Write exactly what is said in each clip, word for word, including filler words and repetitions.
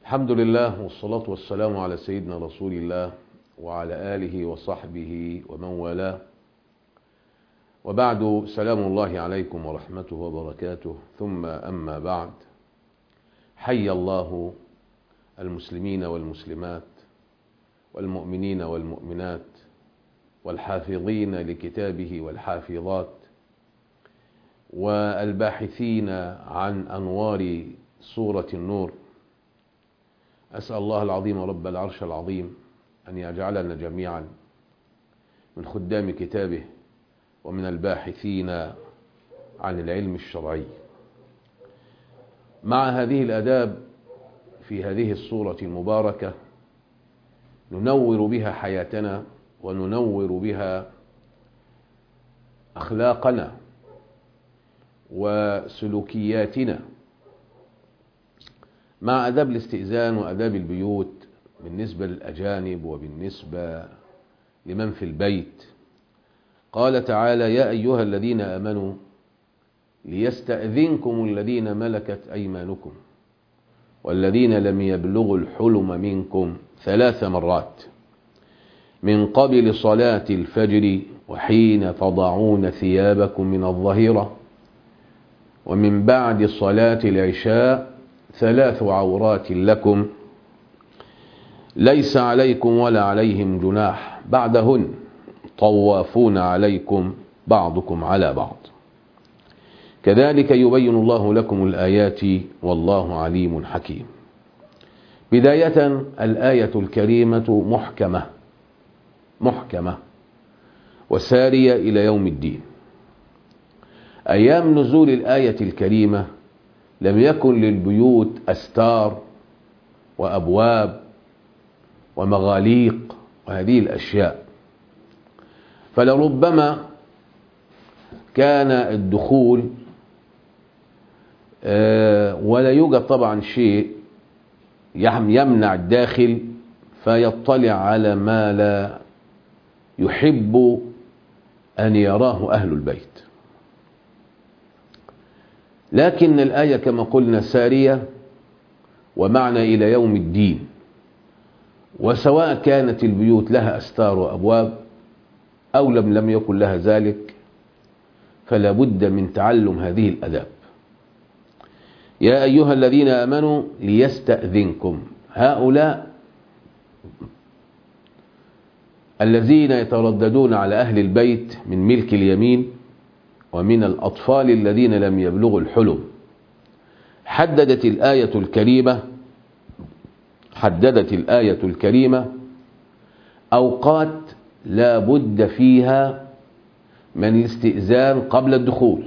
الحمد لله والصلاة والسلام على سيدنا رسول الله وعلى آله وصحبه ومن والاه، وبعد، سلام الله عليكم ورحمته وبركاته. ثم أما بعد، حي الله المسلمين والمسلمات والمؤمنين والمؤمنات والحافظين لكتابه والحافظات والباحثين عن أنوار سورة النور. أسأل الله العظيم رب العرش العظيم أن يجعلنا جميعا من خدام كتابه ومن الباحثين عن العلم الشرعي. مع هذه الآداب في هذه السورة المباركة ننور بها حياتنا وننور بها أخلاقنا وسلوكياتنا، مع أداب الاستئذان وأداب البيوت بالنسبة للأجانب وبالنسبة لمن في البيت. قال تعالى: يا أيها الذين آمنوا ليستأذنكم الذين ملكت أيمانكم والذين لم يبلغوا الحلم منكم ثلاث مرات من قبل صلاة الفجر وحين تضعون ثيابكم من الظهيرة ومن بعد صلاة العشاء ثلاث عورات لكم ليس عليكم ولا عليهم جناح بعدهن طوافون عليكم بعضكم على بعض كذلك يبين الله لكم الآيات والله عليم حكيم. بداية، الآية الكريمة محكمة محكمة وسارية إلى يوم الدين. أيام نزول الآية الكريمة لم يكن للبيوت أستار وأبواب ومغاليق وهذه الأشياء، فلربما كان الدخول ولا يوجد طبعا شيء يمنع الداخل فيطلع على ما لا يحب أن يراه أهل البيت. لكن الآية كما قلنا سارية ومعنى إلى يوم الدين، وسواء كانت البيوت لها أستار وأبواب أو لم لم يكن لها ذلك فلا بد من تعلم هذه الأداب. يا أيها الذين آمنوا ليستأذنكم، هؤلاء الذين يترددون على أهل البيت من ملك اليمين ومن الأطفال الذين لم يبلغوا الحلم. حددت الآية الكريمة حددت الآية الكريمة أوقات لا بد فيها من الاستئذان قبل الدخول،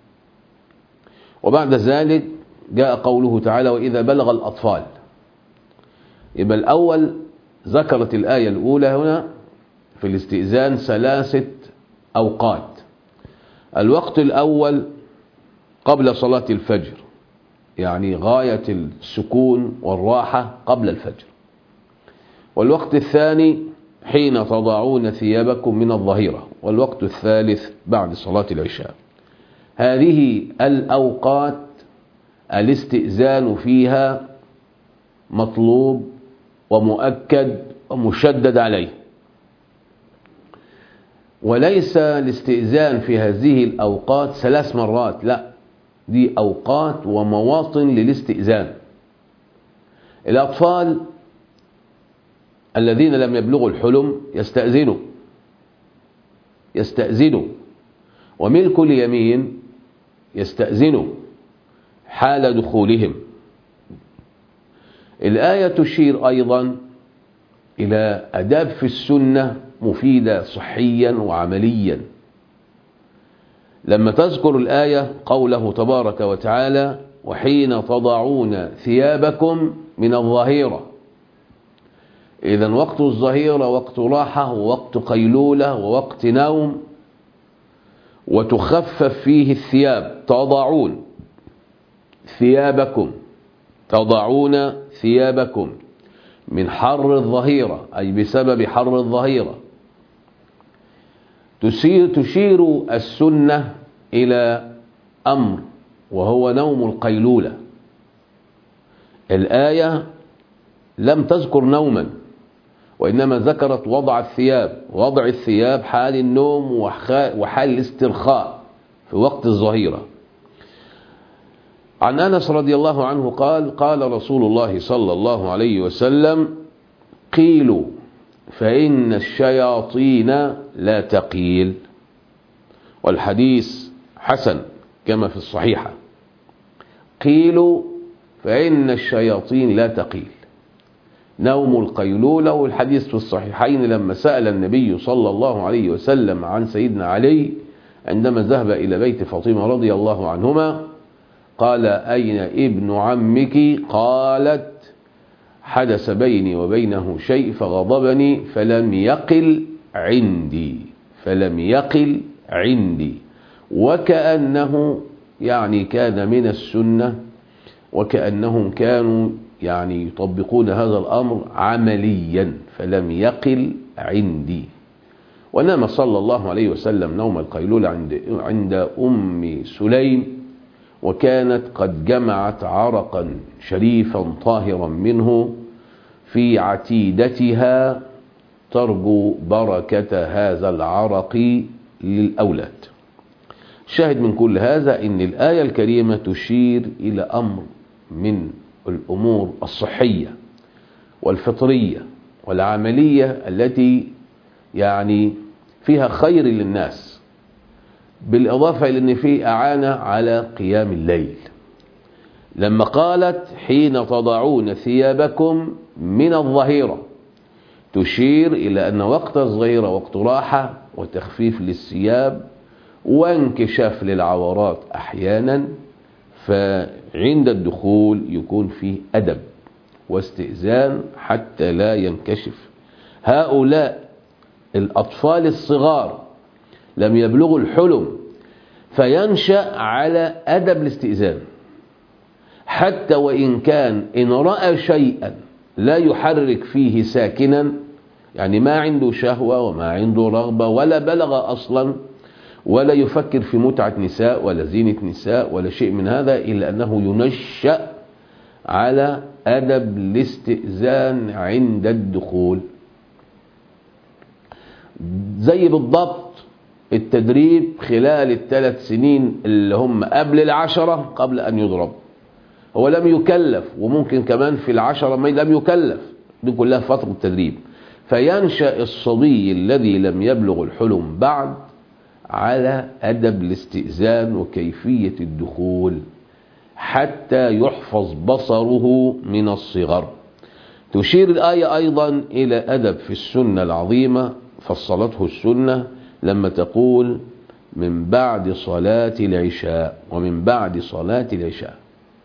وبعد ذلك جاء قوله تعالى: وإذا بلغ الأطفال. يبقى الأول ذكرت الآية الأولى هنا في الاستئذان ثلاثة أوقات. الوقت الأول قبل صلاة الفجر، يعني غاية السكون والراحة قبل الفجر. والوقت الثاني حين تضعون ثيابكم من الظهيرة. والوقت الثالث بعد صلاة العشاء. هذه الأوقات الاستئذان فيها مطلوب ومؤكد ومشدد عليه، وليس الاستئذان في هذه الأوقات ثلاث مرات، لا، دي أوقات ومواطن للاستئذان. الأطفال الذين لم يبلغوا الحلم يستأذنوا يستأذنوا وملك اليمين يستأذنوا حال دخولهم. الآية تشير أيضا إلى أداب في السنة مفيدة صحيا وعمليا، لما تذكر الآية قوله تبارك وتعالى: وحين تضعون ثيابكم من الظهيرة. إذن وقت الظهيرة وقت راحة ووقت قيلولة ووقت نوم، وتخفف فيه الثياب. تضعون ثيابكم تضعون ثيابكم من حر الظهيرة، أي بسبب حر الظهيرة. تشير السنة إلى أمر وهو نوم القيلولة. الآية لم تذكر نوما، وإنما ذكرت وضع الثياب، وضع الثياب حال النوم وحال الاسترخاء في وقت الظهيرة. عن أنس رضي الله عنه قال قال رسول الله صلى الله عليه وسلم: قيلوا فإن الشياطين لا تقيل. والحديث حسن كما في الصحيحة. قيلوا فإن الشياطين لا تقيل، نوم القيلولة. والحديث في الصحيحين لما سأل النبي صلى الله عليه وسلم عن سيدنا علي عندما ذهب إلى بيت فاطمة رضي الله عنهما، قال: أين ابن عمك؟ قالت: حدث بيني وبينه شيء فغضبني فلم يقل عندي فلم يقل عندي وكأنه يعني كان من السنة، وكأنهم كانوا يعني يطبقون هذا الأمر عمليا، فلم يقل عندي. ونام صلى الله عليه وسلم نوم القيلولة عند عند أم سليم، وكانت قد جمعت عرقا شريفا طاهرا منه في عتيدتها ترجو بركة هذا العرق للأولاد. شاهد من كل هذا إن الآية الكريمة تشير إلى أمر من الأمور الصحية والفطرية والعملية التي يعني فيها خير للناس، بالإضافة إلى أن فيه أعانة على قيام الليل. لما قالت: حين تضعون ثيابكم من الظهيرة، تشير إلى أن وقت الظهيرة وقت راحة وتخفيف للثياب وانكشاف للعورات أحيانا، فعند الدخول يكون فيه أدب واستئذان حتى لا ينكشف. هؤلاء الأطفال الصغار لم يبلغوا الحلم، فينشأ على أدب الاستئذان، حتى وإن كان إن رأى شيئا لا يحرك فيه ساكنا، يعني ما عنده شهوة وما عنده رغبة ولا بلغ أصلا ولا يفكر في متعة نساء ولا زينة نساء ولا شيء من هذا، إلا أنه ينشأ على أدب الاستئذان عند الدخول. زي بالضبط التدريب خلال الثلاث سنين اللي هم قبل العشرة قبل أن يضرب. هو لم يكلف، وممكن كمان في العشرة ما لم يكلف، دي كلها فترة تدريب. فينشأ الصبي الذي لم يبلغ الحلم بعد على أدب الاستئذان وكيفية الدخول حتى يحفظ بصره من الصغر. تشير الآية أيضا إلى أدب في السنة العظيمة فصلته السنة لما تقول: من بعد صلاة العشاء، ومن بعد صلاة العشاء.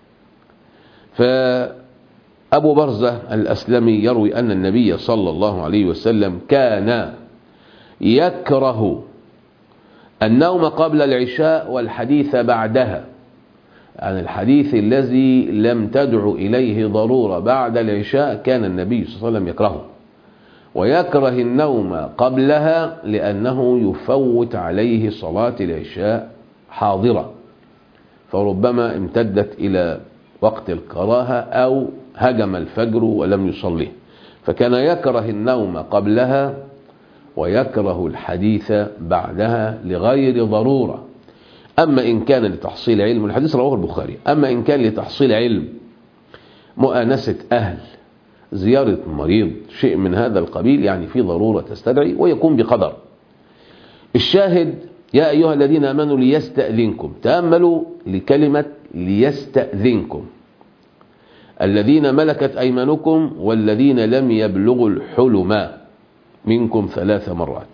فأبو برزة الأسلمي يروي أن النبي صلى الله عليه وسلم كان يكره النوم قبل العشاء والحديث بعدها، عن الحديث الذي لم تدع إليه ضرورة بعد العشاء كان النبي صلى الله عليه وسلم يكرهه، ويكره النوم قبلها لأنه يفوت عليه صلاة العشاء حاضرة، فربما امتدت إلى وقت الكراهة أو هجم الفجر ولم يصليه، فكان يكره النوم قبلها ويكره الحديث بعدها لغير ضرورة. أما إن كان لتحصيل علم، الحديث رواه البخاري، أما إن كان لتحصيل علم، مؤانسة أهل، زيارة مريض، شيء من هذا القبيل، يعني في ضرورة تستدعي ويكون بقدر. الشاهد: يا أيها الذين آمنوا ليستأذنكم، تأملوا لكلمة ليستأذنكم، الذين ملكت أيمانكم والذين لم يبلغوا الحلم منكم ثلاث مرات.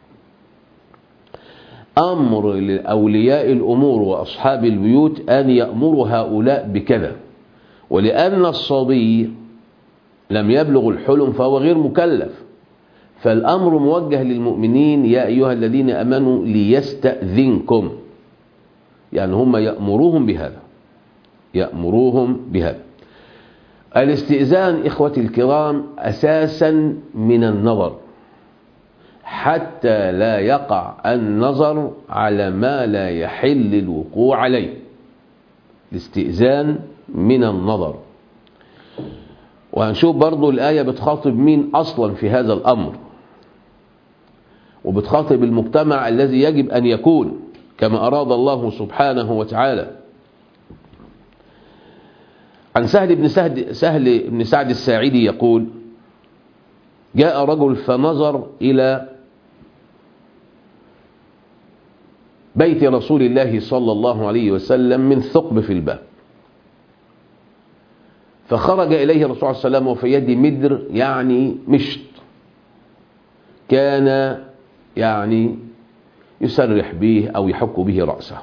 أمر لأولياء الأمور وأصحاب البيوت أن يأمروا هؤلاء بكذا، ولأن الصبي لم يبلغ الحلم فهو غير مكلف، فالأمر موجه للمؤمنين: يا أيها الذين أمنوا ليستأذنكم، يعني هم يأمروهم بهذا يأمروهم بهذا. الاستئذان إخوتي الكرام أساسا من النظر، حتى لا يقع النظر على ما لا يحل الوقوع عليه. الاستئذان من النظر. وهنشوف برضو الآية بتخاطب مين أصلا في هذا الأمر، وبتخاطب المجتمع الذي يجب أن يكون كما أراد الله سبحانه وتعالى. عن سهل بن سهل, سهل بن سعد الساعدي يقول: جاء رجل فنظر إلى بيت رسول الله صلى الله عليه وسلم من ثقب في الباب، فخرج إليه الرسول صلى الله عليه وسلم وفي يده مدر يعني مشط، كان يعني يسرح به أو يحك به رأسه،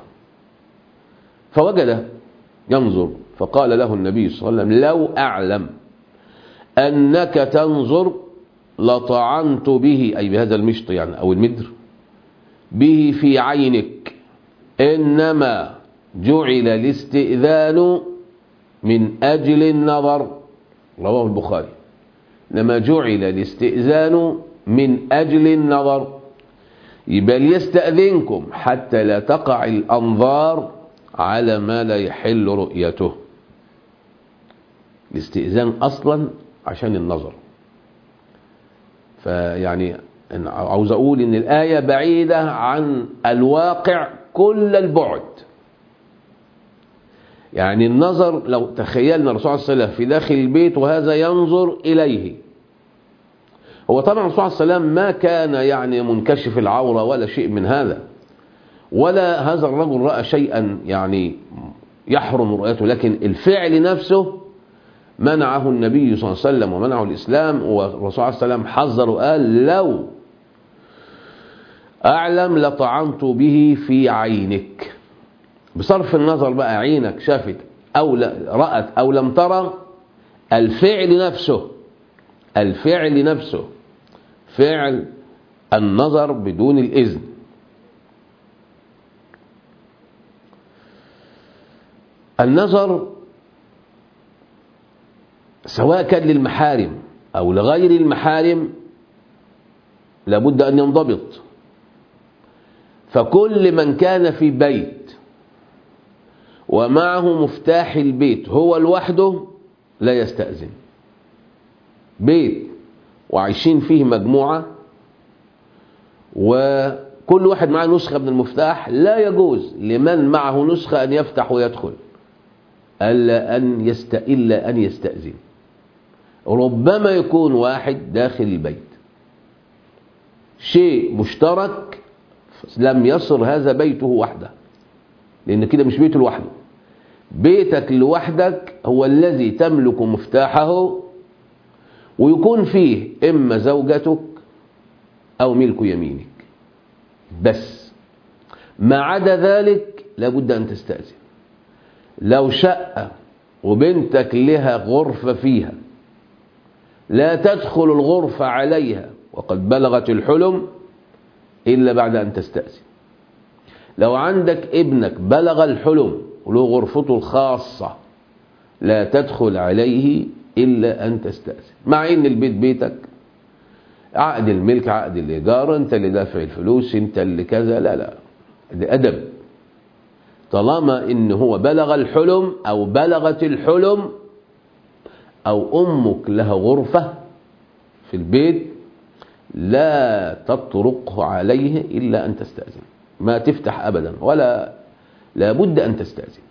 فوجد ينظر، فقال له النبي صلى الله عليه وسلم: لو أعلم أنك تنظر لطعنت به، أي بهذا المشط يعني أو المدر، به في عينك، إنما جعل الاستئذان من أجل النظر. رواه البخاري. إنما جعل الاستئذان من أجل النظر، يبقى ليستأذنكم حتى لا تقع الأنظار على ما لا يحل رؤيته. الاستئذان أصلا عشان النظر. فيعني عاوز أقول إن الآية بعيدة عن الواقع كل البعد. يعني النظر، لو تخيلنا الرسول صلى الله عليه وسلم في داخل البيت وهذا ينظر إليه، هو طبعا الرسول صلى الله عليه وسلم ما كان يعني منكشف العورة ولا شيء من هذا، ولا هذا الرجل رأى شيئا يعني يحرم رؤيته، لكن الفعل نفسه منعه النبي صلى الله عليه وسلم ومنعه الإسلام، والرسول صلى الله عليه وسلم حذر وقال: لو أعلم لطعنت به في عينك. بصرف النظر بقى عينك شافت أو رأت أو لم ترى، الفعل نفسه الفعل نفسه فعل النظر بدون الإذن. النظر سواء كان للمحارم أو لغير المحارم لابد أن ينضبط. فكل من كان في بيت ومعه مفتاح البيت هو لوحده لا يستأذن. بيت وعايشين فيه مجموعة وكل واحد معه نسخة من المفتاح، لا يجوز لمن معه نسخة أن يفتح ويدخل، ألا أن يست... إلا أن يستأذن. ربما يكون واحد داخل البيت شيء مشترك لم يصر هذا بيته وحده، لأن كده مش بيته لوحده. بيتك لوحدك هو الذي تملك مفتاحه، ويكون فيه إما زوجتك أو ملك يمينك بس. ما عدا ذلك لابد أن تستأذن. لو شقة وبنتك لها غرفة فيها، لا تدخل الغرفة عليها وقد بلغت الحلم إلا بعد أن تستأذن. لو عندك ابنك بلغ الحلم وله غرفته الخاصة، لا تدخل عليه إلا أن تستأذن، مع إن البيت بيتك، عقد الملك عقد الإيجار، أنت اللي دافع الفلوس، أنت اللي كذا. لا لا، ده أدب. طالما إن هو بلغ الحلم أو بلغت الحلم أو أمك لها غرفة في البيت، لا تطرقه عليه إلا أن تستأذن. ما تفتح أبدا، ولا لابد أن تستأذن.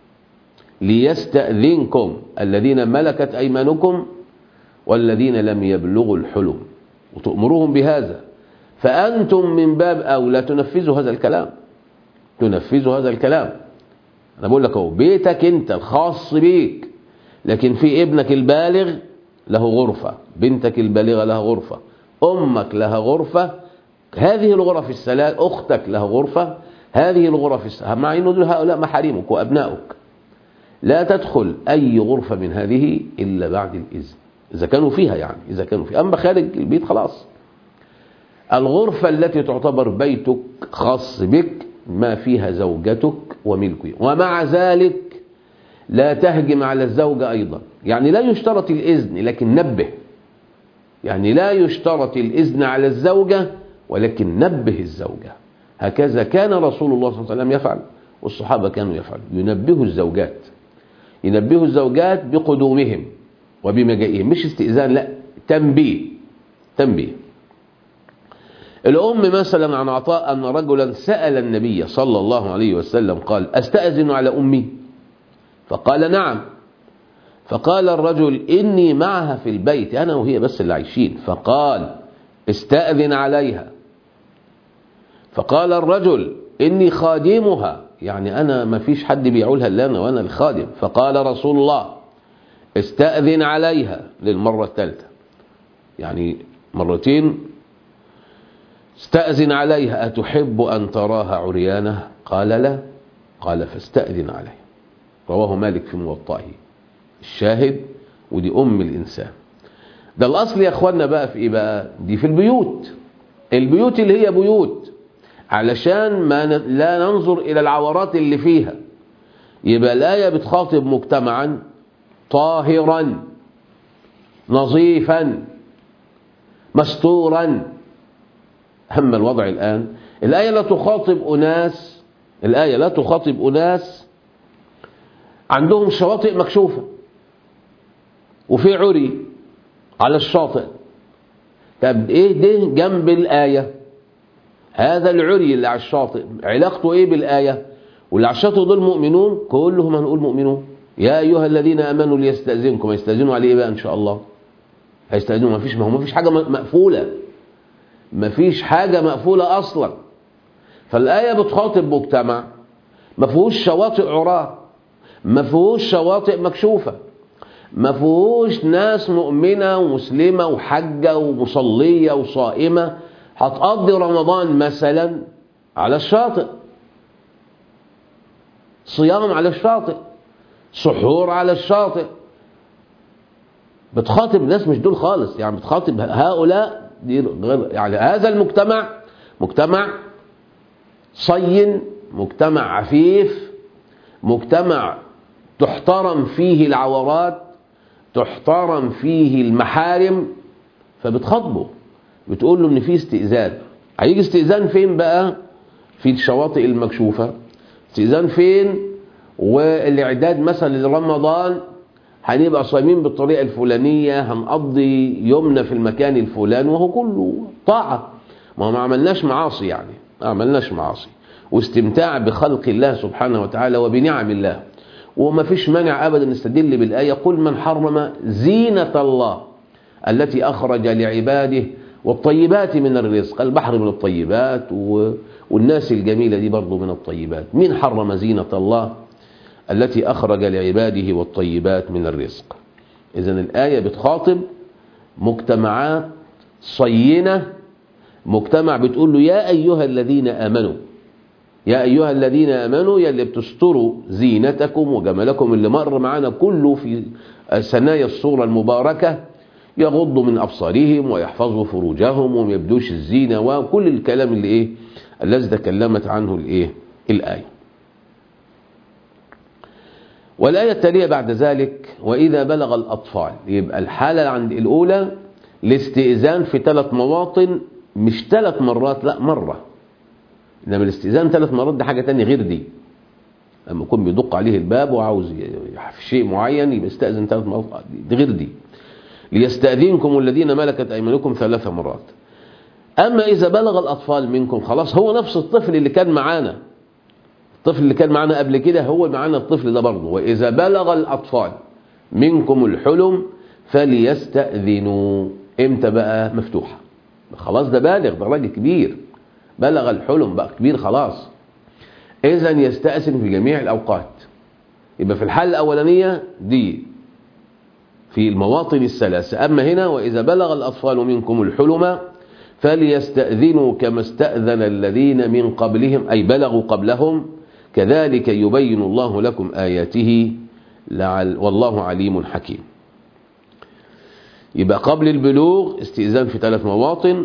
ليستأذنكم الذين ملكت أيمانكم والذين لم يبلغوا الحلم، وتأمرهم بهذا. فأنتم من باب أولى تنفذوا هذا الكلام، تنفذوا هذا الكلام. أنا بقول لك اهو، بيتك أنت الخاص بيك، لكن في ابنك البالغ له غرفة، بنتك البالغة لها غرفة، أمك لها غرفة، هذه الغرف الثلاث، أختك لها غرفة، هذه الغرف الثلاث، مع أنه دول هؤلاء محارمك وأبنائك. لا تدخل أي غرفة من هذه إلا بعد الإذن، إذا كانوا فيها يعني، إذا كانوا فيها. أما خارج البيت خلاص. الغرفة التي تعتبر بيتك خاص بك ما فيها زوجتك وملكك، ومع ذلك لا تهجم على الزوجة أيضا. يعني لا يشترط الإذن، لكن نبه. يعني لا يشترط الإذن على الزوجة، ولكن نبه الزوجة. هكذا كان رسول الله صلى الله عليه وسلم يفعل، والصحابة كانوا يفعلوا، ينبهوا الزوجات، ينبهوا الزوجات بقدومهم. وبمجيئهم، مش استئذان، لا تنبيه تنبيه. الأم مثلا عن عطاء أن رجلا سأل النبي صلى الله عليه وسلم قال أستأذن على أمي؟ فقال نعم. فقال الرجل إني معها في البيت، أنا وهي بس اللي عايشين. فقال استأذن عليها. فقال الرجل إني خادمها، يعني أنا ما فيش حد بيعولها إلا أنا وأنا الخادم. فقال رسول الله استأذن عليها للمرة الثالثة، يعني مرتين استأذن عليها. أتحب أن تراها عريانة؟ قال لا. قال فاستأذن عليها. رواه مالك في موطئه. الشاهد ودي أم الإنسان. ده الأصل يا أخوانا بقى في إيه بقى؟ دي في البيوت، البيوت اللي هي بيوت، علشان ما لا ننظر إلى العورات اللي فيها. يبقى الآية بتخاطب مجتمعا طاهرا نظيفا مستورا. أما الوضع الآن، الآية لا تخاطب أناس الآية لا تخاطب أناس عندهم شواطئ مكشوفة وفي عري على الشاطئ. طب إيه ده جنب الآية؟ هذا العري اللي على الشاطئ علاقته إيه بالآية؟ واللي على الشاطئ دول مؤمنون، كلهم هنقول مؤمنون. يا أيها الذين آمنوا ليستأذنكم، يستأذنوا عليه بقى إن شاء الله؟ هيستأذنوا؟ ما فيش ما هو ما فيش حاجة مقفولة، ما فيش حاجة مقفولة أصلا. فالآية بتخاطب مجتمع ما فيهوش شواطئ عراة، ما فيهوش شواطئ مكشوفة، ما فيهوش ناس مؤمنة ومسلمة وحجة ومصلية وصائمة هتقضي رمضان مثلا على الشاطئ، صيام على الشاطئ، سحور على الشاطئ. بتخاطب ناس مش دول خالص، يعني بتخاطب هؤلاء دي غير، يعني هذا المجتمع مجتمع صين، مجتمع عفيف، مجتمع تحترم فيه العورات، تحترم فيه المحارم. فبتخاطبه بتقول له ان في استئذان. هيجي استئذان فين بقى؟ في الشواطئ المكشوفة. استئذان فين؟ والاعداد مثلا لرمضان، هنبقى صايمين بالطريقة الفلانية، هنقضي يومنا في المكان الفلاني، وهو كله طاعة، ما ما عملناش معاصي، يعني ما عملناش معاصي، واستمتاع بخلق الله سبحانه وتعالى وبنعم الله. وما فيش مانع أبدا نستدل بالآية قل من حرم زينة الله التي أخرج لعباده والطيبات من الرزق. البحر من الطيبات والناس الجميلة دي برضو من الطيبات. مين حرم زينة الله التي أخرج لعباده والطيبات من الرزق؟ إذن الآية بتخاطب مجتمعات صينة، مجتمع بتقول له يا أيها الذين آمنوا، يا أيها الذين آمنوا، يا اللي بتستروا زينتكم وجمالكم اللي مر معنا كله في ثنايا الصورة المباركة، يغضوا من أبصارهم ويحفظوا فروجهم وما يبدوش الزينة وكل الكلام اللي إيه الذي تكلمت عنه الإيه الآية. والآية التالية بعد ذلك وإذا بلغ الأطفال، يبقى الحالة عند الأولى الاستئذان في ثلاث مواطن، مش ثلاث مرات، لا مرة. إنما الاستئذان ثلاث مرات ده حاجة تانية غير دي. لما يكون بيدق عليه الباب وعاوز في شيء معين يبقى استأذن ثلاث مرات، دي غير دي. ليستأذنكم الذين ملكت أيمانكم ثلاث مرات. أما إذا بلغ الأطفال منكم، خلاص هو نفس الطفل اللي كان معانا، الطفل اللي كان معانا قبل كده هو معانا الطفل ده برضه. وإذا بلغ الأطفال منكم الحلم فليستأذنوا. إمتى بقى؟ مفتوحة، خلاص ده بالغ، ده راجل كبير، بلغ الحلم بقى كبير خلاص. إذن يستأذن في جميع الأوقات. يبقى في الحالة الأولانية دي في المواطن الثلاثة. أما هنا وإذا بلغ الأطفال منكم الحلم فليستأذنوا كما استأذن الذين من قبلهم، أي بلغوا قبلهم، كذلك يبين الله لكم آياته لعل والله عليم حكيم. يبقى قبل البلوغ استئذان في ثلاث مواطن،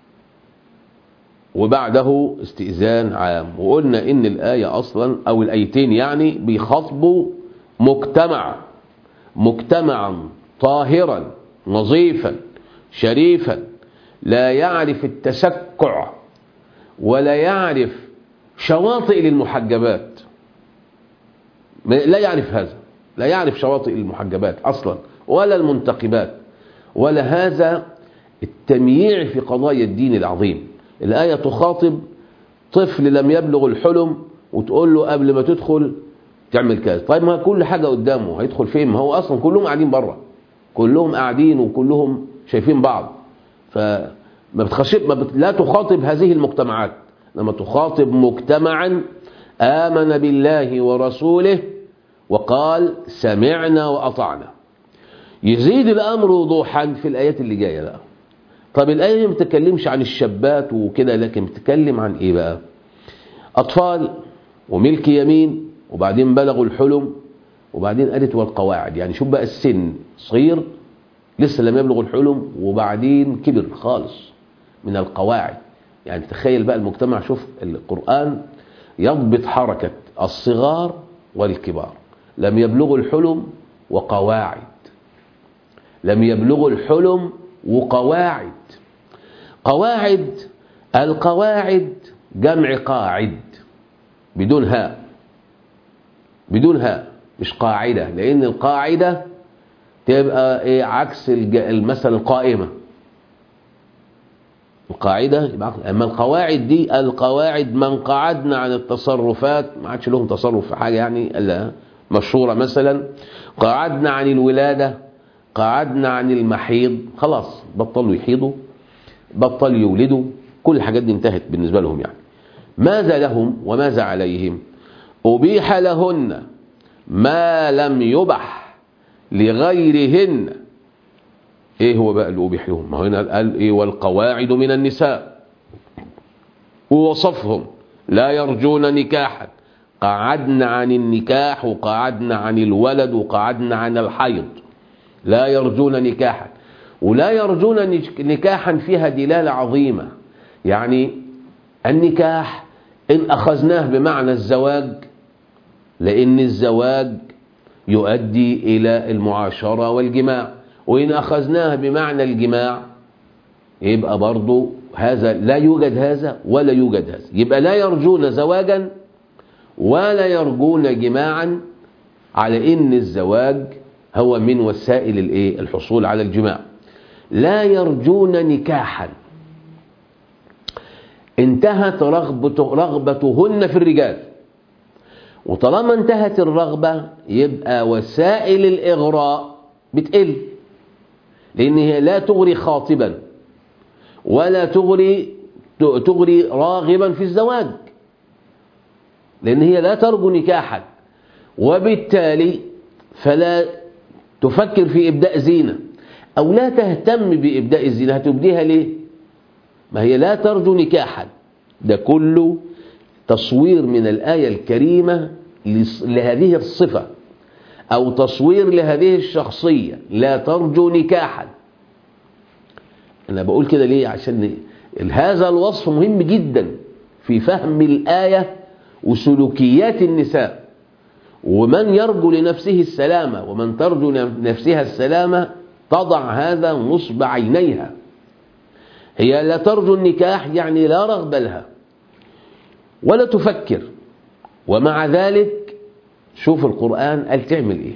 وبعده استئذان عام. وقلنا إن الآية أصلا أو الآيتين يعني بيخاطبوا مجتمع مجتمعا طاهرا نظيفا شريفا، لا يعرف التسكع ولا يعرف شواطئ للمحجبات، لا يعرف هذا، لا يعرف شواطئ المحجبات أصلا ولا المنتقبات ولا هذا التمييع في قضايا الدين العظيم. الآية تخاطب طفل لم يبلغ الحلم وتقول له قبل ما تدخل تعمل كذا. طيب ما كل حاجة قدامه، هيدخل فين؟ ما هو أصلا كلهم قاعدين بره، كلهم قاعدين وكلهم شايفين بعض. فما بتخشب ما بت... لا تخاطب هذه المجتمعات، لما تخاطب مجتمعا آمن بالله ورسوله وقال سمعنا وأطعنا. يزيد الأمر وضوحا في الآيات اللي جاية بقى. طب الآية ما بتتكلمش عن الشابات وكده، لكن بتتكلم عن إيه بقى؟ أطفال وملك يمين، وبعدين بلغوا الحلم، وبعدين قالت والقواعد. يعني شوف بقى السن صغير لسه لم يبلغ الحلم، وبعدين كبر خالص من القواعد. يعني تخيل بقى المجتمع، شوف القرآن يضبط حركة الصغار والكبار. لم يبلغوا الحلم وقواعد، لم يبلغوا الحلم وقواعد. قواعد، القواعد جمع قاعد بدون هاء، بدون هاء، مش قاعدة، لأن القاعدة تبقى إيه؟ عكس المثل القائمة. القاعدة، أما القواعد دي القواعد من قعدنا عن التصرفات، ما عادش لهم تصرف في حاجة يعني إلا مشهورة. مثلا قعدنا عن الولادة، قعدنا عن المحيض، خلاص بطلوا يحيضوا، بطلوا يولدوا، كل الحاجات دي انتهت بالنسبة لهم. يعني ماذا لهم وماذا عليهم؟ أبيح لهن ما لم يبح لغيرهن. ايه هو بقى اللي أبيح لهم؟ ما هنا قال ايه؟ والقواعد من النساء، ووصفهم لا يرجون نكاحا. قعدنا عن النكاح، وقعدنا عن الولد، وقعدنا عن الحيض. لا يرجون نكاحا، ولا يرجون نكاحا فيها دلالة عظيمة. يعني النكاح إن أخذناه بمعنى الزواج، لأن الزواج يؤدي إلى المعاشرة والجماع، وإن أخذناه بمعنى الجماع يبقى برضو هذا لا يوجد هذا ولا يوجد هذا. يبقى لا يرجون زواجا ولا يرجون جماعا، على إن الزواج هو من وسائل الايه؟ الحصول على الجماع. لا يرجون نكاحا، انتهت رغبته رغبتهن في الرجال، وطالما انتهت الرغبة يبقى وسائل الإغراء بتقل، لأن هي لا تغري خاطبا ولا تغري تغري راغبا في الزواج، لأن هي لا ترجو نكاحا، وبالتالي فلا تفكر في إبداء زينة أو لا تهتم بإبداء الزينة. هتبديها ليه؟ ما هي لا ترجو نكاحا. ده كله تصوير من الآية الكريمة لهذه الصفة، أو تصوير لهذه الشخصية، لا ترجو نكاحا. أنا بقول كده ليه؟ عشان هذا الوصف مهم جدا في فهم الآية وسلوكيات النساء. ومن يرجو لنفسه السلامة ومن ترجو لنفسها السلامة تضع هذا نصب عينيها. هي لا ترجو النكاح، يعني لا رغبة لها ولا تفكر، ومع ذلك شوف القرآن قال تعمل ايه؟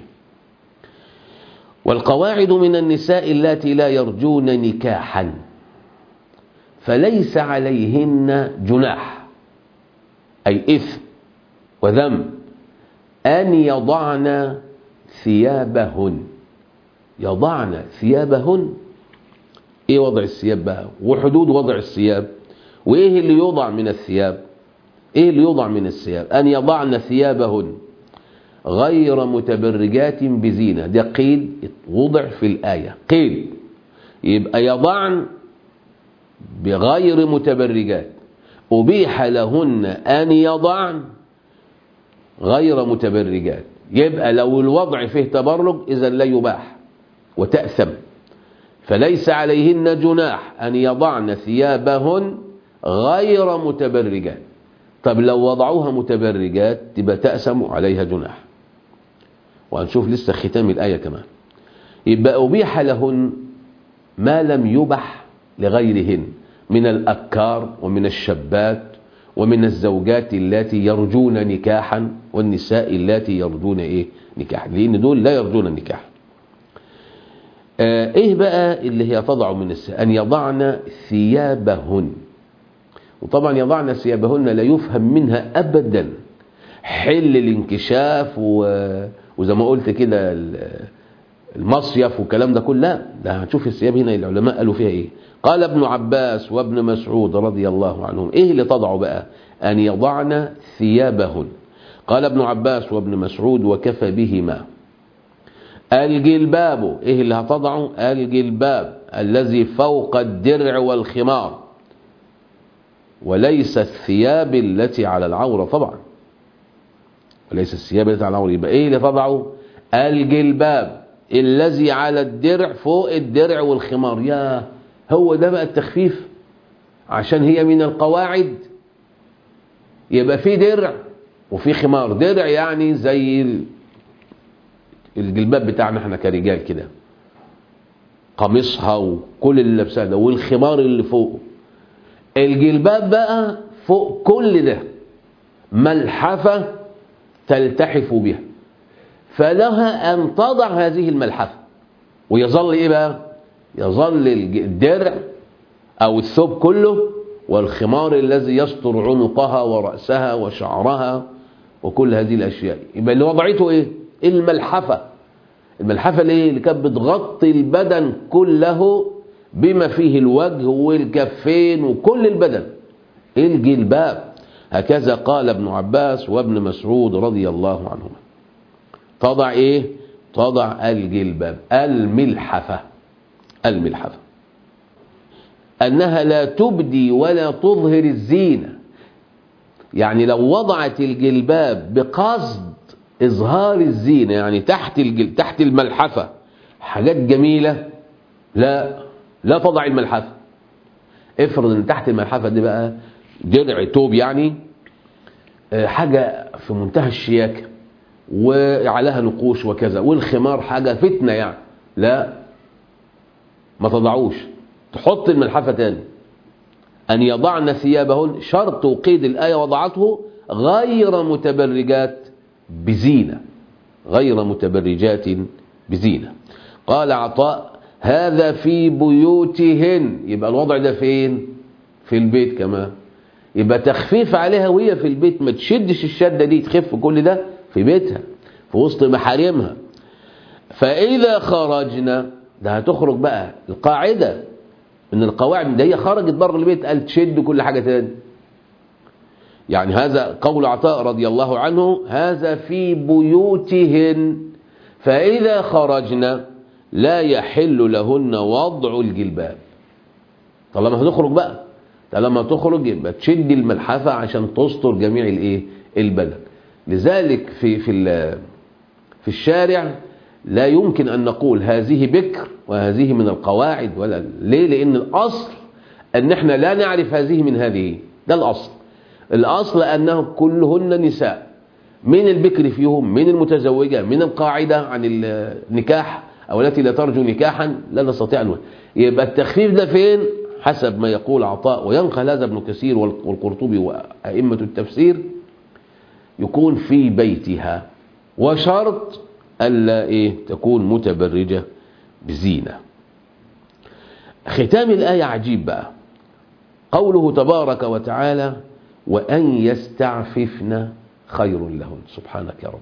والقواعد من النساء اللاتي لا يرجون نكاحا فليس عليهن جناح، أي إثم وذنب، أن يضعن ثيابهن. يضعن ثيابهن، ايه وضع الثياب بقى؟ وحدود وضع الثياب، وايه اللي يوضع من الثياب؟ ايه اللي يوضع من الثياب؟ أن يضعن ثيابهن غير متبرجات بزينة. ده قيد وضع في الآية، قيد. يبقى يضعن بغير متبرجات، أبيح لهن أن يضعن غير متبرجات. يبقى لو الوضع فيه تبرج إذا لا يباح وتأثم. فليس عليهن جناح أن يضعن ثيابهن غير متبرجات. طب لو وضعوها متبرجات تبقى تأثم عليها جناح. وهنشوف لسه ختام الآية كمان. يبقى أبيح لهن ما لم يبح لغيرهن من الأبكار ومن الشابات ومن الزوجات اللاتي يرجون نكاحا، والنساء اللاتي يرجون إيه؟ نكاحا، لأن دول لا يرجون النكاح. آه ايه بقى اللي هي تضع من الثياب؟ ان يضعن ثيابهن. وطبعا يضعن ثيابهن لا يفهم منها ابدا حل الانكشاف و... وزي ما قلت كده المصيف والكلام ده كله. لا، ده هنشوف الثياب هنا العلماء قالوا فيها ايه. قال ابن عباس وابن مسعود رضي الله عنهم ايه اللي تضعوا بقى؟ ان يضعن ثيابهن. قال ابن عباس وابن مسعود وكفى بهما. الجلباب ايه اللي هتضعه؟ الجلباب الذي فوق الدرع والخمار، وليس الثياب التي على العورة طبعا، وليس الثياب التي على العورة. يبقى ايه اللي تضعه؟ الجلباب الذي على الدرع، فوق الدرع والخمار. يا هو ده بقى التخفيف، عشان هي من القواعد يبقى في درع وفي خمار. درع يعني زي الجلباب بتاعنا احنا كرجال كده، قميصها وكل اللي لابسها ده، والخمار اللي فوقه. الجلباب بقى فوق كل ده ملحفة تلتحف بها، فلها أن تضع هذه الملحفة، ويظل إيه بقى؟ يظل الدرع أو الثوب كله، والخمار الذي يستر عنقها ورأسها وشعرها وكل هذه الأشياء. يبقى اللي وضعته إيه؟ الملحفة. الملحفة ليه؟ اللي كانت بتغطي البدن كله بما فيه الوجه والكفين وكل البدن، الجلباب. هكذا قال ابن عباس وابن مسعود رضي الله عنهما. تضع ايه؟ تضع الجلباب، الملحفة. الملحفة انها لا تبدي ولا تظهر الزينة. يعني لو وضعت الجلباب بقصد اظهار الزينة، يعني تحت الجل... تحت الملحفة حاجات جميلة، لا لا تضع الملحفة. افرض ان تحت الملحفة دي بقى درع توب، يعني حاجة في منتهى الشياكة وعليها نقوش وكذا، والخمار حاجة فتنة يعني، لا ما تضعوش، تحط الملحفة تاني. أن يضعن ثيابهن، شرط وقيد الآية وضعته غير متبرجات بزينة، غير متبرجات بزينة. قال عطاء هذا في بيوتهن. يبقى الوضع ده فين؟ في البيت كمان. يبقى تخفيف عليها وهي في البيت، ما تشدش الشدة دي، تخف كل ده في بيتها في وسط محارمها. فإذا خرجنا، ده هتخرج بقى القاعدة من القواعد، ده هي خرجت بره البيت قال تشد كل حاجة تاني. يعني هذا قول عطاء رضي الله عنه، هذا في بيوتهن فإذا خرجنا لا يحل لهن وضع الجلباب. طالما هتخرج بقى، طالما تخرج يبقى تشد الملحفة عشان تستر جميع الايه؟ البدن. لذلك في في في الشارع لا يمكن أن نقول هذه بكر وهذه من القواعد، ولا ليه؟ لأن الأصل أن احنا لا نعرف هذه من هذه، ده الأصل. الأصل أنه كلهن نساء، من البكر فيهم، من المتزوجة، من القاعدة عن النكاح أو التي لا ترجو نكاحا لا نستطيع أن. يبقى التخفيف ده فين؟ حسب ما يقول عطاء وينقل هذا ابن كثير والقرطبي وأئمة التفسير، يكون في بيتها، وشرط ألا إيه؟ تكون متبرجة بزينة. ختام الآية عجيب بقى، قوله تبارك وتعالى وأن يستعففن خير لهن. سبحانك يا رب.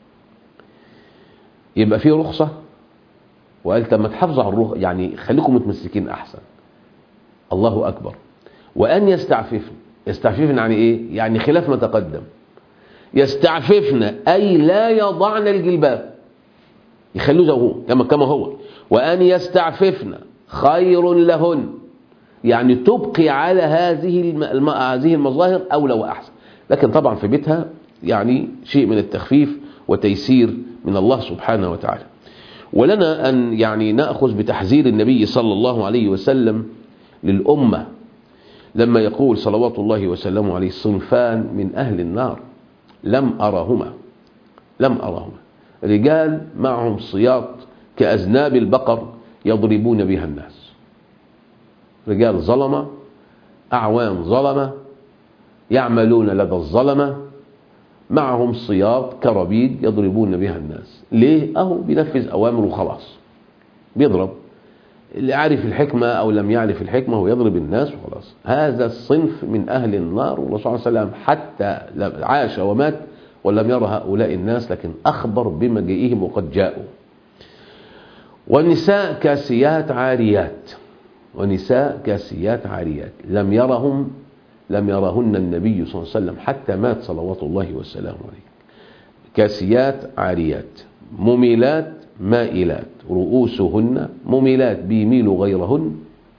يبقى في رخصة، وقال لما تحافظوا على الرخصة يعني خليكم متمسكين أحسن. الله أكبر. وأن يستعففن، يستعففن يعني إيه؟ يعني خلاف ما تقدم. يستعففن أي لا يضعن الجلباب، يخلوه زي هو كما كما هو. وأن يستعففن خير لهن، يعني تبقي على هذه الم... هذه المظاهر أولى وأحسن. لكن طبعا في بيتها يعني شيء من التخفيف وتيسير من الله سبحانه وتعالى. ولنا أن يعني نأخذ بتحذير النبي صلى الله عليه وسلم للأمة لما يقول صلوات الله وسلامه عليه صنفان من أهل النار لم أرهما، لم أرهما رجال معهم صياط كأذناب البقر يضربون بها الناس، رجال ظلمة، أعوان ظلمة، يعملون لدى الظلمة، معهم صياط كربيد يضربون بها الناس. ليه؟ أهو بينفذ أوامر وخلاص. بيضرب. اللي عارف الحكمة أو لم يعرف الحكمة هو يضرب الناس وخلاص. هذا الصنف من أهل النار، والرسول صلى الله عليه وسلم حتى عاش ومات ولم يرى هؤلاء الناس، لكن أخبر بمجيئهم وقد جاءوا. والنساء كاسيات عاريات، ونساء كاسيات عاريات لم يرهم لم يرهن النبي صلى الله عليه وسلم حتى مات صلوات الله وسلامه عليه. كاسيات عاريات مميلات مائلات، رؤوسهن مميلات بيميلوا غيرهن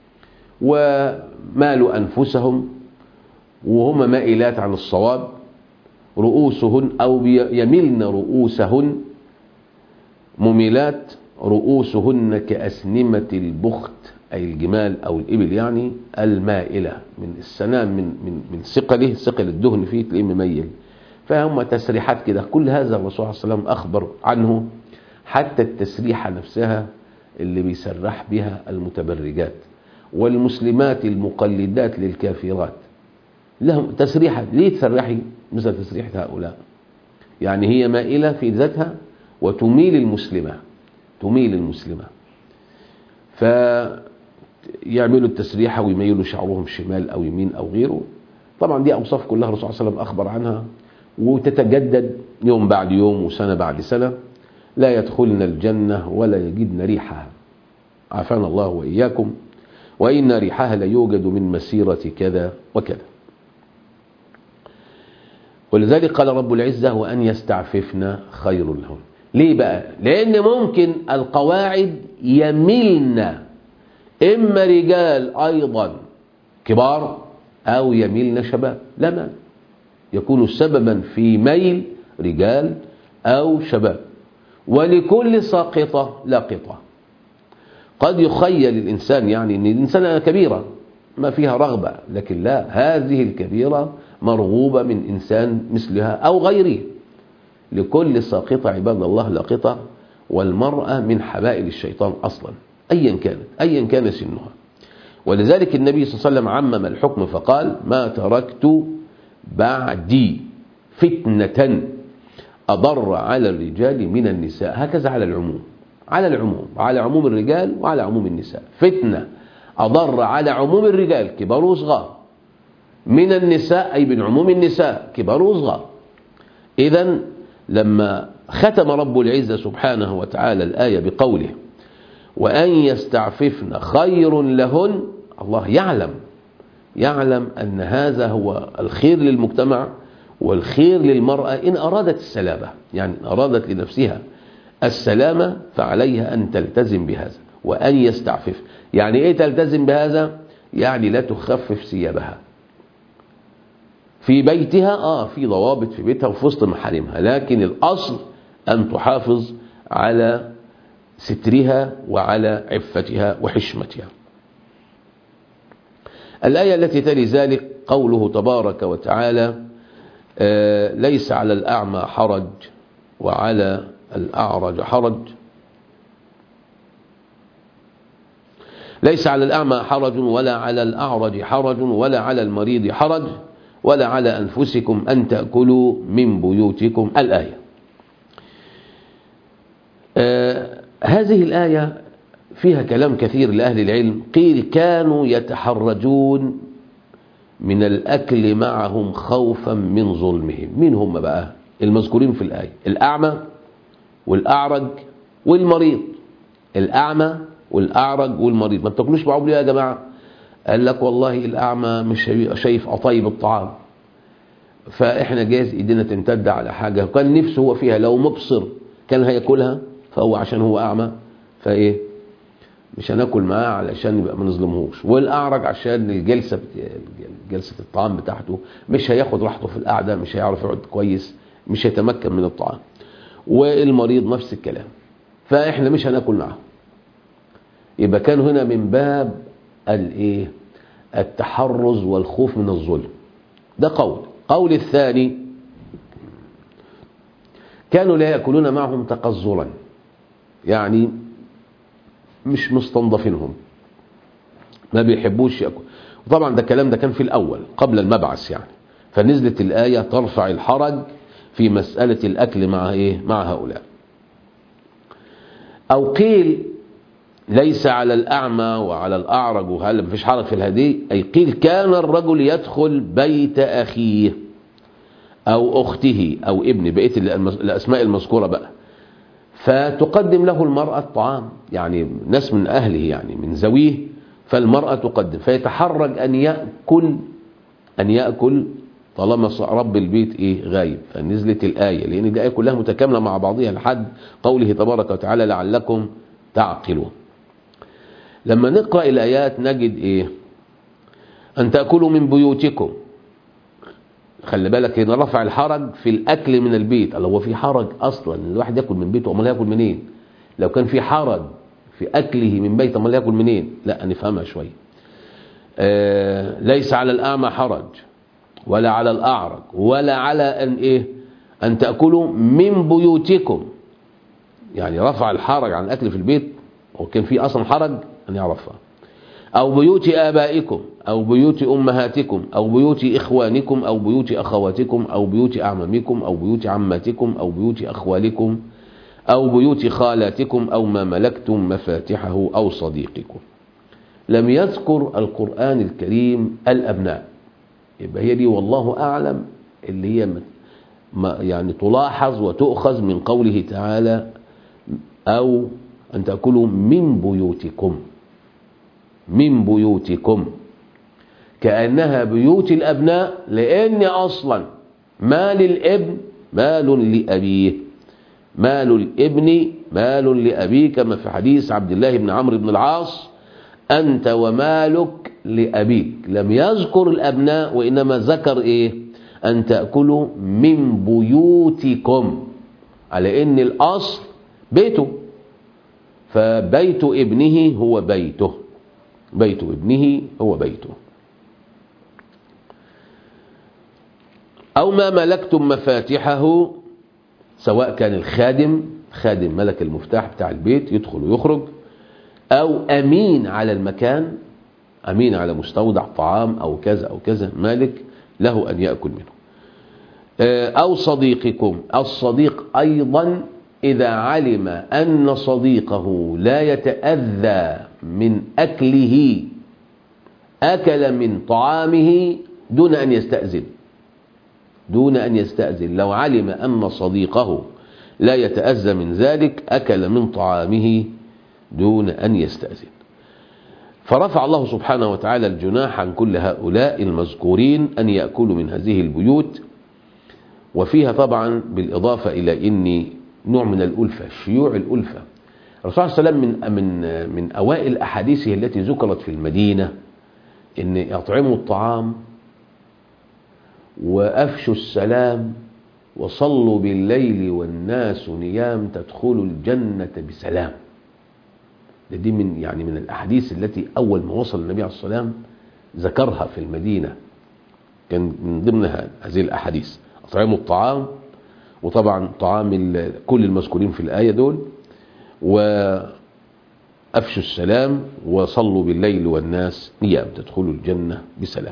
ومالوا أنفسهم وهم مائلات عن الصواب. رؤوسهن أو يملن رؤوسهن مميلات، رؤوسهن كأسنمة البخت أي الجمال أو الإبل، يعني المائلة من السنام من من من ثقله، ثقل الدهن فيه تلاقيه مميل. فهم تسريحات كده. كل هذا الرسول صلى الله عليه وسلم أخبر عنه، حتى التسريحة نفسها اللي بيسرح بها المتبرجات والمسلمات المقلدات للكافرات لهم تسريحة. ليه تسرحي مثل تسريحة هؤلاء؟ يعني هي مائلة في ذاتها وتميل المسلمة تميل المسلمة فيعملوا التسريحة ويميلوا شعرهم شمال أو يمين أو غيره. طبعا دي أوصاف كلها الرسول صلى الله عليه وسلم أخبر عنها، وتتجدد يوم بعد يوم وسنة بعد سنة. لا يدخلن الجنة ولا يجدن ريحها، عافانا الله وإياكم. وإن ريحها ليوجد من مسيرة كذا وكذا. ولذلك قال رب العزة وأن يستعففن خير لهن. ليه بقى؟ لأن ممكن القواعد يميلن إما رجال أيضا كبار أو يميلن شباب، لا مانع، يكون سببا في ميل رجال أو شباب. ولكل ساقطة لاقطة. قد يخيل الإنسان يعني أن الإنسان كبيرة ما فيها رغبة، لكن لا، هذه الكبيرة مرغوبة من إنسان مثلها أو غيره. لكل ساقطة عباد الله لاقطة، والمرأة من حبائل الشيطان أصلا أيا كانت أيا كان سنها. ولذلك النبي صلى الله عليه وسلم عمم الحكم فقال ما تركت بعدي فتنة أضر على الرجال من النساء. هكذا على العموم على العموم على عموم الرجال وعلى عموم النساء. فتنة أضر على عموم الرجال كبار وصغار، من النساء أي من عموم النساء كبار وصغار. إذن لما ختم رب العزة سبحانه وتعالى الآية بقوله وأن يستعففن خير لهن، الله يعلم يعلم أن هذا هو الخير للمجتمع والخير للمرأة إن أرادت السلامة. يعني إن أرادت لنفسها السلامة فعليها أن تلتزم بهذا. وأن يستعفف يعني إيه تلتزم بهذا؟ يعني لا تخفف ثيابها في بيتها، آه في ضوابط في بيتها وفي وسط محارمها، لكن الأصل أن تحافظ على سترها وعلى عفتها وحشمتها. الآية التي تلي ذلك قوله تبارك وتعالى آه ليس على الأعمى حرج وعلى الأعرج حرج. ليس على الأعمى حرج ولا على الأعرج حرج ولا على المريض حرج ولا على أنفسكم أن تأكلوا من بيوتكم. الآية آه هذه الآية فيها كلام كثير لأهل العلم. قيل كانوا يتحرجون من الأكل معهم خوفا من ظلمهم. مين هم بقى المذكورين في الآية؟ الأعمى والأعرج والمريض. الأعمى والأعرج والمريض. ما بتاكلوش معهم ليه يا جماعة؟ قال لك والله الأعمى مش شايف قطايب الطعام، فإحنا جايز إيدينا تمتد على حاجة كان نفسه هو فيها، لو مبصر كان هياكلها، فهو عشان هو أعمى فإيه مش هناكل معاه علشان يبقى ما نظلمهوش. والأعرج عشان الجلسة جلسة الطعام بتاعته مش هياخد راحته في القعدة، مش هيعرف يقعد كويس، مش هيتمكن من الطعام. والمريض نفس الكلام، فإحنا مش هناكل معاه. يبقى كان هنا من باب الايه التحرز والخوف من الظلم. ده قول. قول الثاني كانوا لا يأكلون معهم تقزرا، يعني مش مستنضفينهم، ما بيحبوش يأكل. وطبعا ده الكلام ده كان في الأول قبل المبعث يعني، فنزلت الآية ترفع الحرج في مسألة الأكل مع إيه مع هؤلاء. أو قيل ليس على الأعمى وعلى الأعرج وهل مفيش حرج في الهدي، أي قيل كان الرجل يدخل بيت أخيه أو أخته أو ابنه، بقية الأسماء المذكورة بقى، فتقدم له المرأة طعام، يعني ناس من أهله يعني من زويه، فالمرأة تقدم، فيتحرج أن يأكل أن يأكل طالما رب البيت إيه غايب، فنزلت الآية، لأن الآية كلها متكاملة مع بعضها لحد قوله تبارك وتعالى لعلكم تعقلون. لما نقرأ الآيات نجد إيه؟ أن تأكلوا من بيوتكم. خلي بالك هنا رفع الحرج في الأكل من البيت. الله، هو في حرج أصلا إن الواحد يأكل من بيته؟ أمال يأكل منين؟ لو كان في حرج في أكله من بيته أمال يأكل منين؟ لا نفهمها شوية. آه ليس على الأعمى حرج ولا على الأعرج ولا على أن إيه أن تأكلوا من بيوتكم، يعني رفع الحرج عن الأكل في البيت، وكان في أصلا حرج أن يعرفها، أو بيوت آبائكم أو بيوت أمهاتكم أو بيوت إخوانكم أو بيوت أخواتكم أو بيوت أعمامكم أو بيوت عماتكم أو بيوت أخوالكم أو بيوت خالاتكم أو ما ملكتم مفاتحه أو صديقكم. لم يذكر القرآن الكريم الأبناء، يبقى هي دي والله أعلم اللي هي ما يعني تلاحظ وتؤخذ من قوله تعالى أو أن تأكلوا من بيوتكم، من بيوتكم، كأنها بيوت الأبناء، لأن أصلا مال الابن مال لأبيه، مال الابن مال لأبيه، كما في حديث عبد الله بن عمرو بن العاص أنت ومالك لأبيك. لم يذكر الأبناء وإنما ذكر إيه؟ أن تأكلوا من بيوتكم، على إن الأصل بيته، فبيت ابنه هو بيته، بيت ابنه هو بيته. أو ما ملكتم مفاتحه، سواء كان الخادم خادم ملك المفتاح بتاع البيت يدخل ويخرج، أو أمين على المكان، أمين على مستودع طعام أو كذا أو كذا، مالك له أن يأكل منه. أو صديقكم، الصديق أيضا إذا علم أن صديقه لا يتأذى من أكله أكل من طعامه دون أن يستأذن، دون أن يستأذن، لو علم أن صديقه لا يتأذى من ذلك أكل من طعامه دون أن يستأذن. فرفع الله سبحانه وتعالى الجناح عن كل هؤلاء المذكورين أن يأكلوا من هذه البيوت، وفيها طبعا بالإضافة إلى إن نوع من الألفة، شيوع الألفة. الرسول صلى الله عليه وسلم من من من أوائل أحاديثه التي ذكرت في المدينة إن يطعموا الطعام وأفشوا السلام وصلوا بالليل والناس نيام تدخلوا الجنة بسلام. دي من يعني من الأحاديث التي أول ما وصل النبي عليه الصلاة والسلام ذكرها في المدينة، كان من ضمنها هذه الأحاديث، أطعموا الطعام، وطبعا طعام كل المذكورين في الآية دول، وأفشوا السلام وصلوا بالليل والناس نيام تدخلوا الجنة بسلام.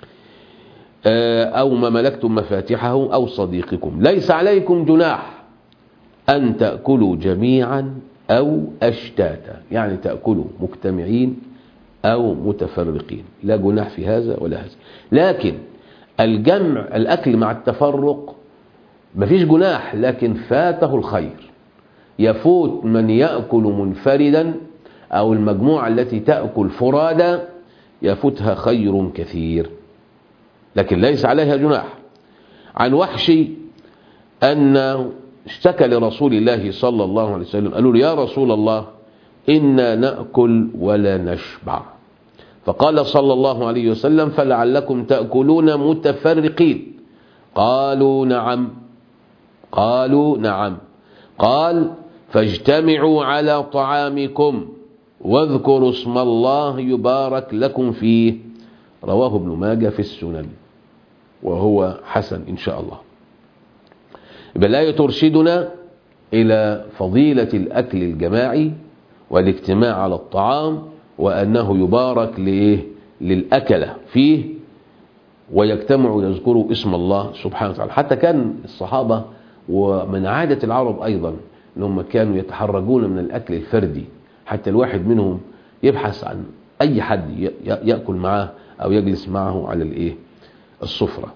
أو ما ملكتم مفاتحه أو صديقكم. ليس عليكم جناح أن تأكلوا جميعا أو أشتاتا، يعني تأكلوا مجتمعين أو متفرقين، لا جناح في هذا ولا هذا. لكن الجمع الأكل مع التفرق مفيش جناح، لكن فاته الخير، يفوت من يأكل منفردا أو المجموعة التي تأكل فرادا يفوتها خير كثير، لكن ليس عليها جناح. عن وحشي أن اشتكى لرسول الله صلى الله عليه وسلم، قالوا له يا رسول الله إنا نأكل ولا نشبع، فقال صلى الله عليه وسلم فلعلكم تأكلون متفرقين. قالوا نعم، قالوا نعم. قال فاجتمعوا على طعامكم واذكروا اسم الله يبارك لكم فيه. رواه ابن ماجه في السنن وهو حسن إن شاء الله. الآية ترشدنا إلى فضيلة الأكل الجماعي والاجتماع على الطعام، وأنه يبارك لإيه؟ للأكلة فيه، ويجتمعوا يذكروا اسم الله سبحانه وتعالى. حتى كان الصحابة ومن عادة العرب أيضا أنهم كانوا يتحرجون من الأكل الفردي، حتى الواحد منهم يبحث عن أي حد يأكل معه أو يجلس معه على الإيه السفرة.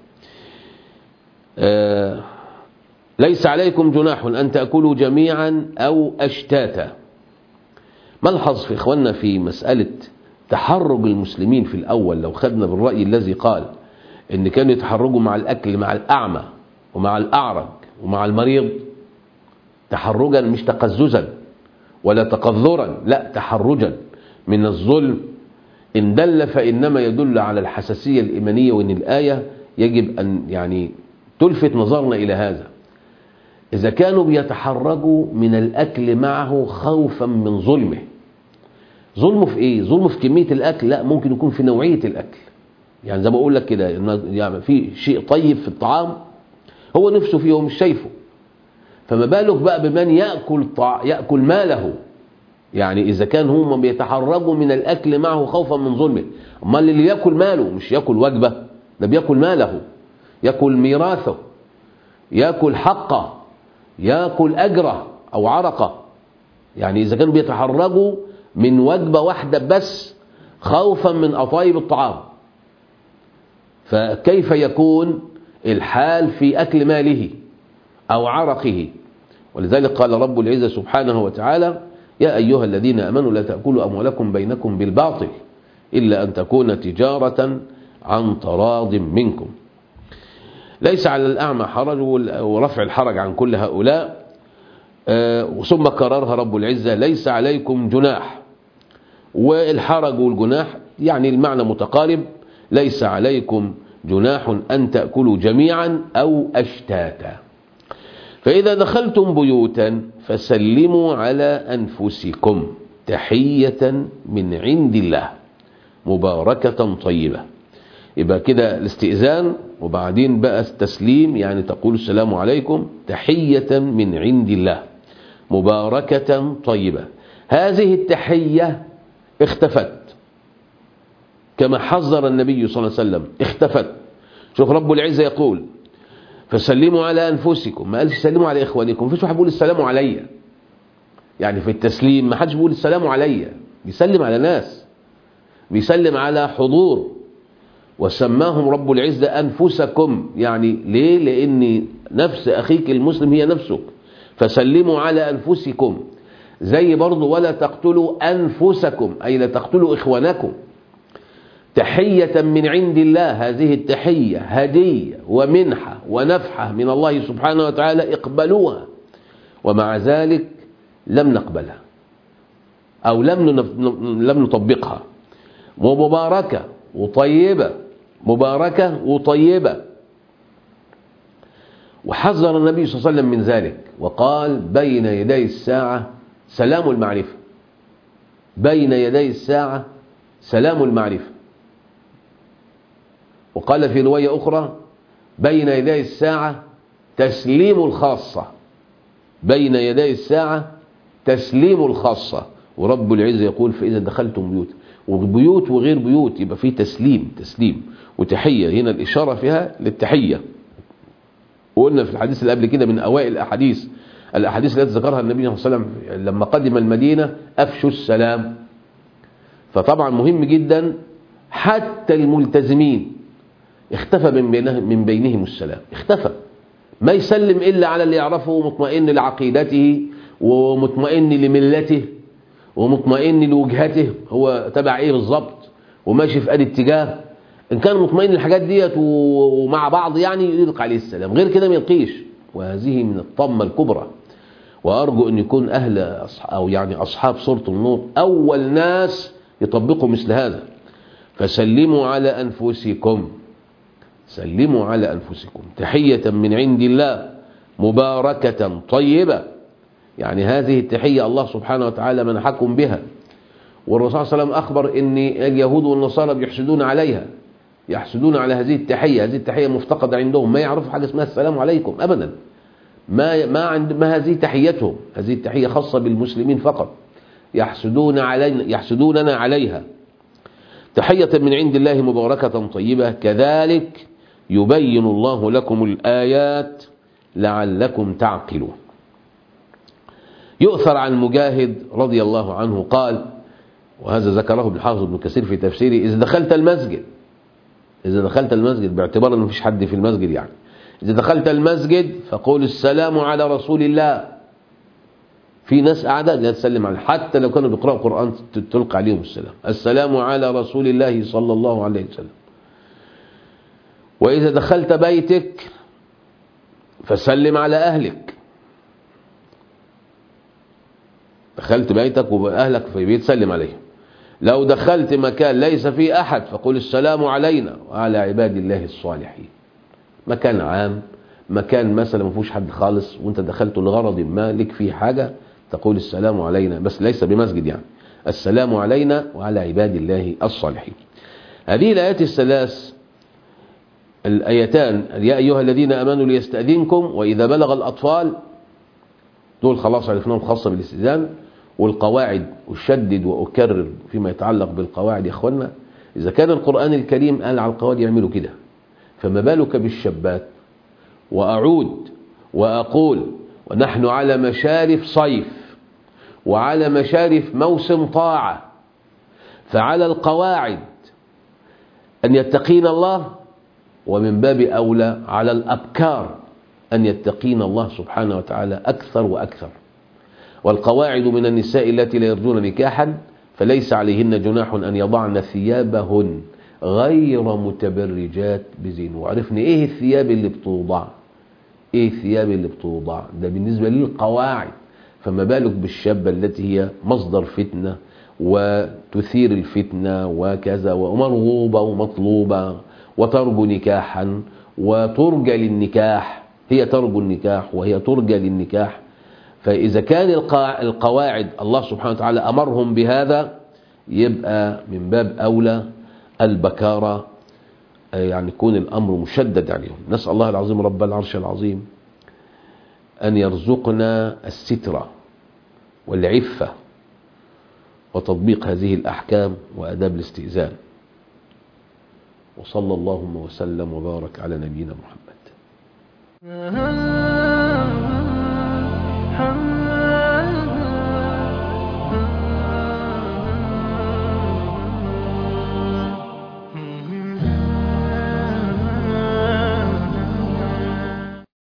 آه ليس عليكم جناح أن تأكلوا جميعا أو أشتاتا. ملحظ في إخواننا في مسألة تحرج المسلمين في الأول، لو خدنا بالرأي الذي قال إن كانوا يتحرجوا مع الأكل مع الأعمى ومع الأعرج ومع المريض تحرجا مش تقززا ولا تقذرا، لا تحرجا من الظلم، إن دل فإنما يدل على الحساسية الإيمانية، وإن الآية يجب أن يعني تلفت نظرنا إلى هذا. إذا كانوا بيتحرجوا من الأكل معه خوفا من ظلمه، ظلمه في إيه؟ ظلمه في كمية الأكل؟ لا، ممكن يكون في نوعية الأكل. يعني زي ما أقول لك كده، يعني في شيء طيب في الطعام هو نفسه فيه ومش شايفه، فما بالك بقى بمن يأكل طع... يأكل ماله. يعني إذا كان هم بيتحرجوا من الأكل معه خوفا من ظلمه، أما اللي يأكل ماله مش يأكل وجبة، ده بيأكل ماله، يأكل ميراثه، يأكل حقه، يأكل أجره أو عرقه. يعني إذا كانوا بيتحرجوا من وجبة واحدة بس خوفا من أطايب الطعام، فكيف يكون الحال في أكل ماله أو عرقه؟ ولذلك قال رب العزة سبحانه وتعالى: يا أيها الذين آمنوا لا تأكلوا أموالكم بينكم بالباطل إلا أن تكون تجارة عن تراض منكم. ليس على الأعمى حرج، ورفع الحرج عن كل هؤلاء. ثم كررها رب العزة: ليس عليكم جناح. والحرج والجناح يعني المعنى متقارب. ليس عليكم جناح أن تأكلوا جميعا أو أشتاتا. فإذا دخلتم بيوتا فسلموا على أنفسكم تحية من عند الله مباركة طيبة. يبقى كده الاستئذان وبعدين بقى التسليم، يعني تقول السلام عليكم تحية من عند الله مباركة طيبة. هذه التحية اختفت كما حذر النبي صلى الله عليه وسلم، اختفت. شوف رب العزة يقول: فسلموا على أنفسكم، ما قالش سلموا على إخوانكم. مفيش واحد بيقول السلام عليا، يعني في التسليم ما حدش بيقول السلام عليا، بيسلم على ناس، بيسلم على حضور. وسماهم رب العزة أنفسكم، يعني ليه؟ لأن نفس أخيك المسلم هي نفسك، فسلموا على أنفسكم. زي برضو ولا تقتلوا أنفسكم، أي لا تقتلوا إخوانكم. تحية من عند الله، هذه التحية هدية ومنحة ونفحة من الله سبحانه وتعالى، اقبلوها. ومع ذلك لم نقبلها أو لم لم نطبقها. ومباركة وطيبة، مباركة وطيبة. وحذر النبي صلى الله عليه وسلم من ذلك وقال: بين يدي الساعة سلام المعرفة. بين يدي الساعة سلام المعرفة. وقال في رواية أخرى: بين يدي الساعة تسليم الخاصة. بين يدي الساعة تسليم الخاصة. ورب العزة يقول: فإذا دخلتم بيوت، وبيوت وغير بيوت يبقى فيه تسليم تسليم وتحية. هنا الإشارة فيها للتحية. وقلنا في الحديث اللي قبل كده من أوائل الأحاديث الأحاديث التي ذكرها النبي صلى الله عليه وسلم لما قدم المدينة: أفشوا السلام. فطبعا مهم جدا حتى الملتزمين اختفى من بينهم من بينهم السلام، اختفى. ما يسلم إلا على اللي يعرفه مطمئن لعقيدته ومطمئن لملته ومطمئن لوجهته، هو تبع ايه بالظبط وماشي في أي اتجاه. ان كان مطمئن للحاجات ديت ومع بعض يعني يلقى عليه السلام، غير كده ما يلقيش. وهذه من الطمة الكبرى. وأرجو أن يكون أهل أو يعني أصحاب سورة النور أول ناس يطبقوا مثل هذا. فسلموا على أنفسكم، سلموا على أنفسكم تحية من عند الله مباركة طيبة. يعني هذه التحية الله سبحانه وتعالى منحكم بها. والرسول صلى الله عليه وسلم أخبر أن اليهود والنصارى بيحسدون عليها، يحسدون على هذه التحية. هذه التحية مفتقدة عندهم، ما يعرفوا حاجة اسمها السلام عليكم أبدا. ما ما عند ما هذه تحيتهم، هذه التحية خاصة بالمسلمين فقط. يحسدون علينا يحسدوننا عليها. تحية من عند الله مباركة طيبة. كذلك يبين الله لكم الآيات لعلكم تعقلون. يؤثر عن مجاهد رضي الله عنه قال، وهذا ذكره ابن حافظ بن كثير في تفسيره: إذا دخلت المسجد إذا دخلت المسجد باعتبار أن مفيش حد في المسجد، يعني إذا دخلت المسجد فقول السلام على رسول الله. في ناس قاعدة لا تسلم عليه، حتى لو كانوا بيقرأوا قرآن تلقى عليهم السلام: السلام على رسول الله صلى الله عليه وسلم. وإذا دخلت بيتك فسلم على أهلك. دخلت بيتك وأهلك في بيت سلم عليهم. لو دخلت مكان ليس فيه أحد فقل السلام علينا وعلى عباد الله الصالحين. مكان عام، مكان مثلا ما فيهوش حد خالص وانت دخلت لغرض ما لك فيه حاجة، تقول السلام علينا، بس ليس بمسجد، يعني السلام علينا وعلى عباد الله الصالحين. هذه الآيات الثلاث، الآيتان يا أيها الذين آمنوا ليستأذنكم وإذا بلغ الأطفال، دول خلاص عرفناهم خاصة بالاستئذان. والقواعد أشدد وأكرر فيما يتعلق بالقواعد يا أخوانا، إذا كان القرآن الكريم قال على القواعد يعملوا كده، فما بالك بالشابات. وأعود وأقول ونحن على مشارف صيف وعلى مشارف موسم طاعة، فعلى القواعد أن يتقين الله، ومن باب أولى على الأبكار أن يتقين الله سبحانه وتعالى أكثر وأكثر. والقواعد من النساء التي لا يرجون نكاحا فليس عليهن جناح أن يضعن ثيابهن غير متبرجات بزين. وعرفنا إيه الثياب اللي بتوضع، إيه الثياب اللي بتوضع، ده بالنسبة للقواعد. فما بالك بالشابة التي هي مصدر فتنة وتثير الفتنة وكذا، ومرغوبة ومطلوبة وترجو نكاحا وترجى للنكاح، هي ترجو النكاح وهي ترجى للنكاح. فإذا كان القواعد الله سبحانه وتعالى أمرهم بهذا، يبقى من باب أولى البكارة، يعني يكون الأمر مشدد عليهم. نسأل الله العظيم رب العرش العظيم أن يرزقنا السترة والعفة وتطبيق هذه الأحكام وأداب الاستئذان. وصلى اللهم وسلم وبارك على نبينا محمد.